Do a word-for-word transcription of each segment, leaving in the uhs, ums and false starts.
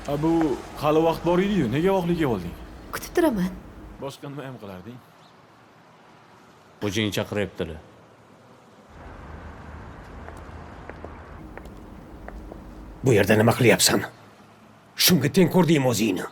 Ha bu hali vaqt bor edi-yu, nega voqlikka olding? Kutib turaman. Boshqa nima ham qilarding? Xo'jaying chaqiryaptilar. Bu yerda nima qilyapsan? Shunga teng ko'rdingmi o'zingni?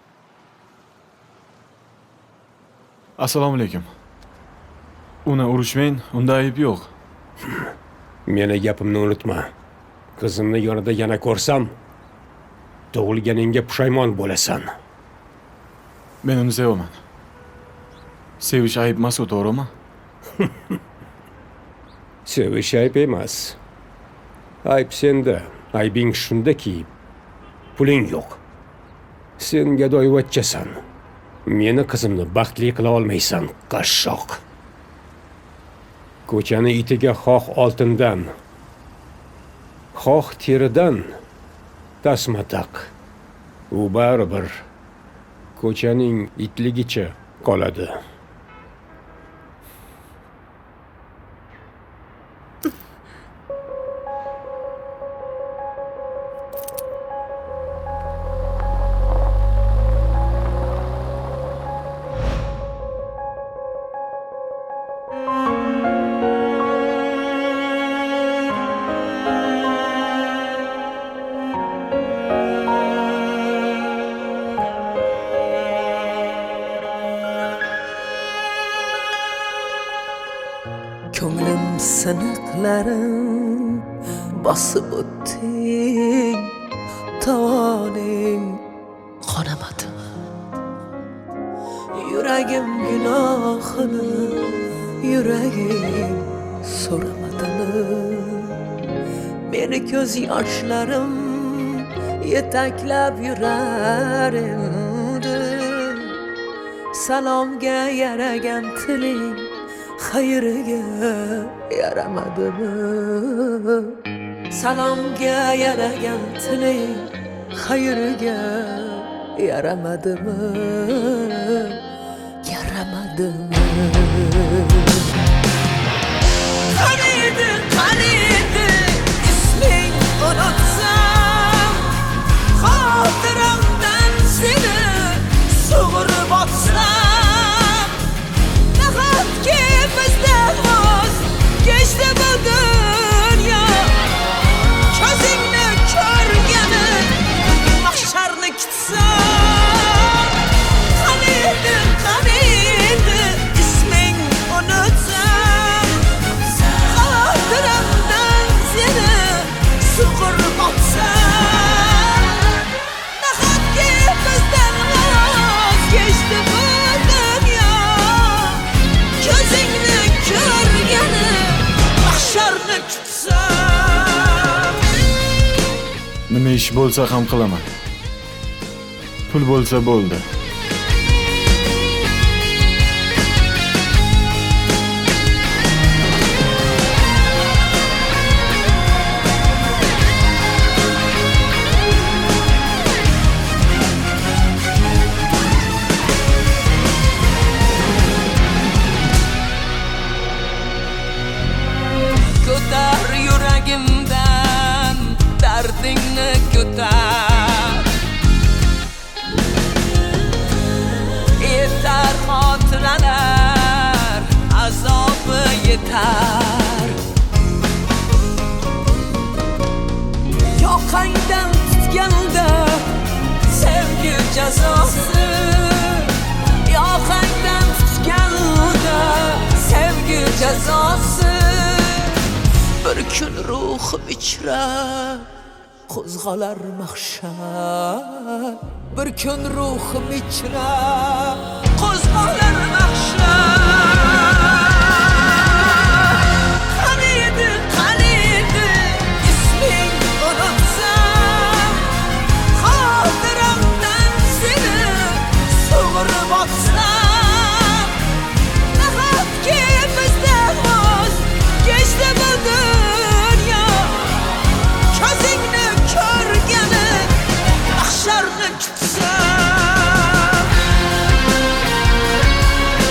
Assalomu alaykum. Uni urushmang, unda ayb yo'q. Meni gapimni unutma. Qizimni yonida yana ko'rsam, tug'ilganingga pushaymon bo'lasan. Men uni sevaman. Sevish ayb emas, to'g'rimi? Sevish ayb emas. Ayb senda. Aybing shundaki, puling yo'q. Sen gadoyivachchasan. Meni qizimni baxtli qila olmaysan, qashshoq. Ko'chani itiga xoh oltindan, xoh teridan tasma taq. U baribir ko'chaning itligicha qoladi. Ko'nglim siniqlarim bosib o'tding, toning qonamadi. Yuragim gunohini, yuragim so'ramadimi? Meni ko'z yoshlarim yetaklab yurar endi. Salomga yaragan tiling xayriga yaramadimi? Salomga yaragan tiling xayriga yaramadimi? Yaramadimi? Qaniydi, qaniydi isming unutsam, xotiramdan seni sug'urib otsam, nahotki bizdan voz kechdi bu dunyo, ko'zingni ko'rgani mahsharni kitsam. Qaniydi, qaniydi isming unutsam, xotiramdan seni sug'urib otsam, nahotki bizdan voz kechdi bu dunyo, ko'zingni ko'rgani mahsharni kitsam. Nima ish bo'lsa ham qilaman. Pul bo'lsa bo'ldi. Ko'tar yuragimdan dardingni ko'tar. Yetar xotiralar azobi yetar. Yoqangdan tutganda sevgi jazosi, yoqangdan tutganda sevgi jazosi. Bir kun ruhim ichra qo'zg'alar mahshar. Bir kun ruhim ichra qo'zg'alar mahshar. Qaniydi, qaniydi isming unutsam, xotiramdan seni sug'urib otsam, nahotki bizdan voz kechdi bu dunyo, ko'zingni ko'rgani mahsharni kitsam.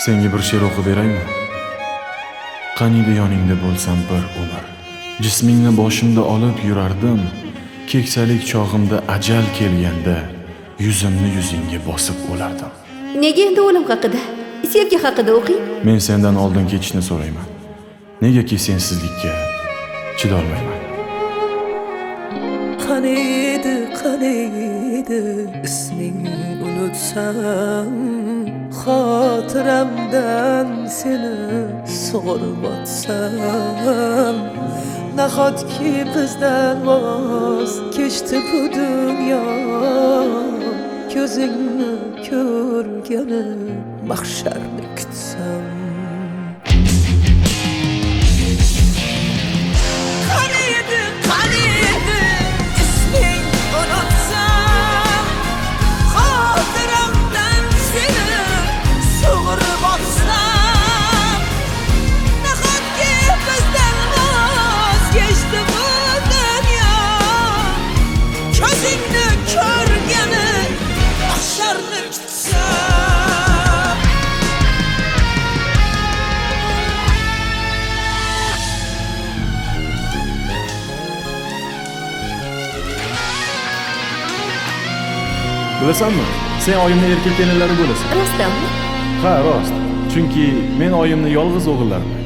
Senga bir she'r o'qib beraymi? Qaniydi yoningda bo'lsam bir umr. Jismingni boshimda olib yurardim. Keksalik chog'imda ajal kelganda yuzimni yuzingga bosib o'lardim. Nega endi o'lim haqida, sevgi haqida o'qing? Men sendan oldin ketishni so'rayman. Negaki sensizlikka chidolmayman. Qaniydi, qaniydi ismingni unutsam, xotiramdan seni sug'urib o'tsam, nahotki bizdan voz kechdi bu dunyo, ko'zingni ko'rgani mahsharni kutsam. Qaniydi, qaniydi isming unutsam, xotiramdan seni sug'urib o'tsam, nahotki bizdan voz kechdi bu dunyo, ko'zingni ko'rgani mahsharni kutsam. Bilasanmi? Sen oyimni erkak kelinlari bo'lasan. Rostdanmi? Ha, rost. Chunki men oyimni yolg'iz o'g'illarim.